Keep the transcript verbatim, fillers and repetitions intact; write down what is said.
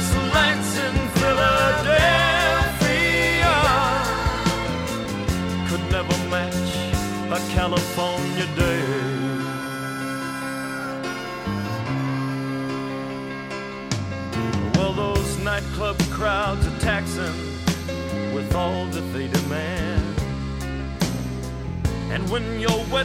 Christmas lights in Philadelphia could never match a California day. Well, those nightclub crowds are taxing with all that they demand. And when your wet